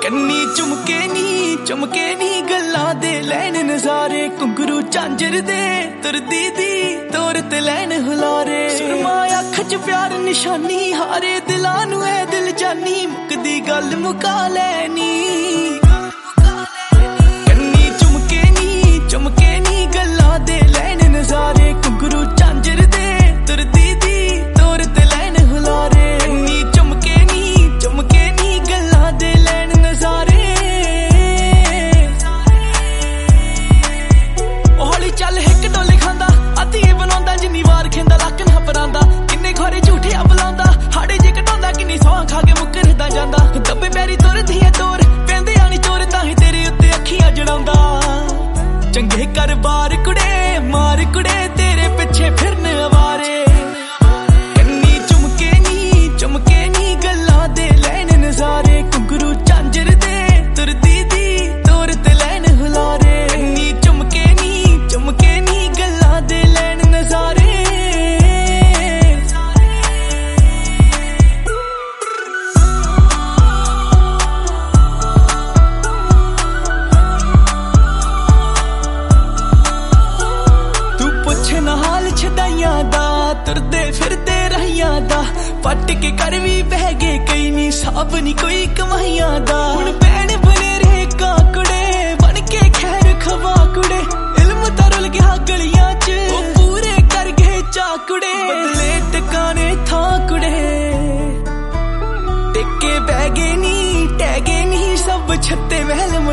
ਕੰਨੀ ਚੁਮਕੇ ਨੀ ਗੱਲਾਂ ਦੇ ਲੈਣ ਨਜ਼ਾਰੇ ਘੁੰਗਰੂ ਝਾਂਜਰ ਦੇ ਤੁਰਦੀ ਦੀ ਤੋਰ ਤੇ ਲੈਣ ਹੁਲਾਰੇ ਸੁਰਮਾ ਅੱਖ ਚ ਪਿਆਰ ਨਿਸ਼ਾਨੀ ਹਾਰੇ ਦਿਲਾਂ ਨੂੰ ਐ ਦਿਲ ਜਾਨੀ ਮੁੱਕਦੀ ਗੱਲ ਮੁਕਾ ਲੈਣੀ ਕੰਨੀ ਚੁਮਕੇ ਨੀ ਗੱਲਾਂ ਦੇ ਲੈਣ ਨਜ਼ਾਰੇ ਘੁੰਗਰੂ ਝਾਂਜਰ ਦੇ ਤੁਰਦੀ ਦੀ ਤੋਰ ਤੇ ਲੈਣ ਹੁਲਾਰੇ ਕੰਨੀ ਚੁਮਕੇ ਨੀ ਗੱਲਾਂ ਦੇ ਲੈਣ ਨਜ਼ਾਰੇ ਚੱਲ ਹਿੱਕ ਡੋਲੇ ਖਾਂਦਾ ਅੱਧੀ ਬਣਾਉਂਦਾ ਜਿੰਨੀ ਵਾਰ ਖਿੰਦਾ ਲੱਕ ਨਾ ਪਰਾਂਦਾ ਕਿੰਨੇ ਖੋਰੇ ਝੂਠੇ ਬੁਲਾਉਂਦਾ ਹਾੜੇ ਜੇ ਘਟਾਉਂਦਾ ਕਿੰਨੀ ਸੌਂ ਖਾ ਕੇ ਮੁੱਕਰਦਾ ਜਾਂਦਾ ਦੱਬੇ ਪੈਰੀ ਤੁਰਦੀ ਐ ਤੋਰ ਪੈਂਦੇ ਆਣੀ ਚੋਰ ਤਾਂ ਹੀ ਤੇਰੇ ਉੱਤੇ ਅੱਖੀਆਂ ਜੜਾਉਂਦਾ ਚੰਗੇ ਕਰ ਬਾਰ ਕੁੜੇ ਮਾਰ ਕੁੜੇ ਤੇਰੇ ਪਿੱਛੇ ਫਿਰਨ ਅਵਾਰੇ ਕੰਨੀ ਚੁਮਕੇ ਨੀ ਗੱਲਾਂ ਦੇ ਲੈਣ ਨਜ਼ਾਰੇ ਘੁੰਗਰੂ ਝਾਂਜਰ ਦੇ ਤੁਰਦੀ ਦੀ ਤੋਰ ਤੇ ਲੈਣ ਹੁਲਾਰੇ ਕੰਨੀ ਚੁਮਕੇ ਨੀ ਗੱਲਾਂ ਦੇ ਲੈਣ ਨਜ਼ਾਰੇ ਤੂੰ ਪੁੱਛ ਨਾ ਹਾਲ ਛਦਾਈਆਂ ਦਾ ਤੁਰਦੇ ਫਿਰਦੇ ਰਹੀਆਂ ਦਾ ਪੱਟ ਕੇ ਕਰ ਵੀ ਬਹਿ ਗਏ ਕਈ ਨੀ ਸਾਬ ਨੀ ਕੋਈ ਕਮਾਈਆਂ ਦਾ ਹੁਣ ਪੈਣ ਬਣੇ ਰਹੇ ਕਾਕੜੇ ਬਣ ਕੇ ਖੈਰ ਖਵਾ ਕੁੜੇ ਤਰਲ ਗਿਆ ਗਲੀਆਂ ਚ ਉਹ ਪੂਰੇ ਕਰ ਗਏ ਚਾਕੜੇ ਬਦਲੇ ਟਿਕਾਣੇ ਥਾਂ ਕੁੜੇ ਟਿੱਕੇ ਬਹਿ ਗਏ ਨੀ ਟਹਿ ਗਏ ਨੀ ਸਭ ਛੱਤੇ ਮਹਿਲ